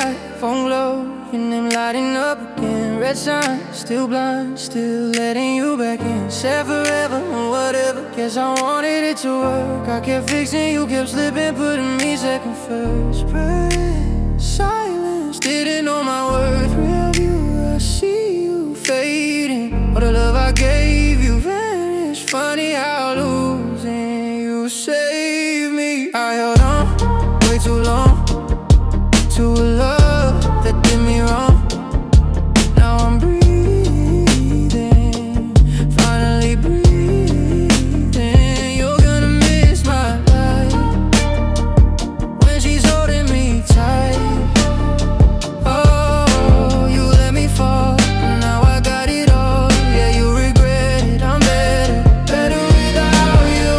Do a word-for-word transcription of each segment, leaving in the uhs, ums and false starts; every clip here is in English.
iPhone glow, your name lighting up again. Red sign, still blind, still letting you back in. Said forever and whatever, guess I wanted it to work. I kept fixing, you kept slipping, putting me second first. Breath, silence, didn't know my worth. Real you, I see you fading. All the love I gave you vanished. Funny how losing you saved me. I held on way too long to a love that did me wrong. Now I'm breathing, finally breathing. You're gonna miss my life when she's holding me tight. Oh, you let me fall, now I got it all. Yeah, you regret it, I'm better, better without you.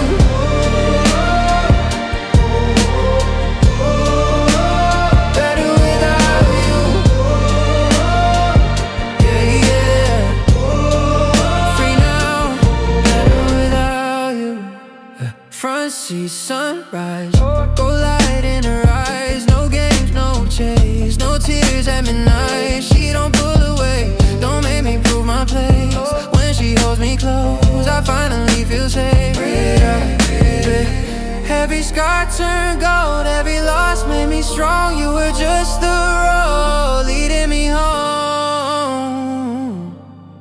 Better without you. Yeah, yeah. Free now, better without you. Front seat sunrise, go light in her eyes. No games, no chase, no tears at midnight. She don't pull away, don't make me prove my place. When she holds me close, I finally feel safe. Breathe out, breathe in. Every scar turned gold, every loss made me strong. You were just the road leading me home.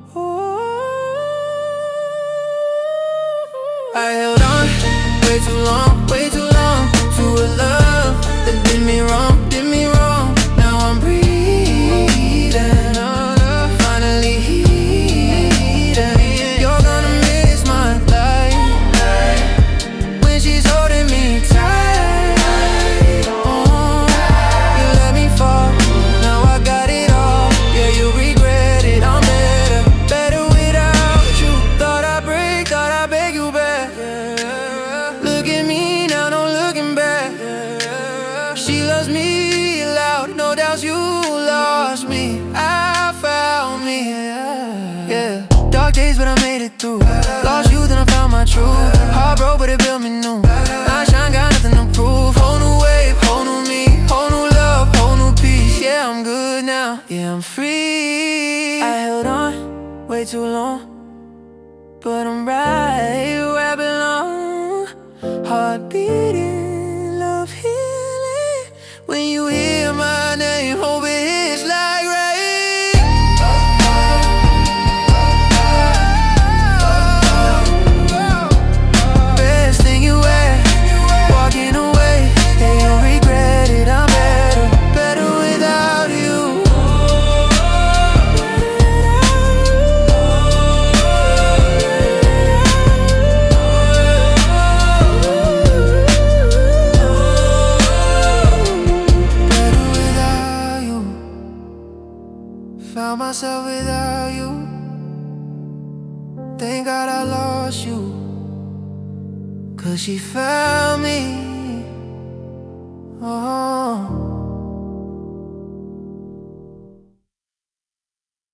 I held on way too long, way too long to a love that did me wrong, did me wrong. Now I'm breathing, finally healing. You're gonna miss my life when she's holding me tight. Oh, you let me fall, now I got it all. Yeah, you regret it, I'm better, better without you. Thought I'd break, thought I'd beg you back. Look at me now, no looking back. She loves me loud, no doubts you lost me. I found me, yeah. Dark days, but I made it through. Lost you, then I found my truth. Heart broke, but it built me new. I shine, got nothing to prove. Whole new wave, whole new me, whole new love, whole new peace. Yeah, I'm good now, yeah, I'm free. I held on way too long, but I'm right where I belong. Heart beating, love healing. When you hear my name, hope it hits like rain. Best thing you ever, walking away. Yeah, you regret it, I'm better, better without you. Better without you. Found myself without you. Thank God I lost you, 'cause she found me. Oh.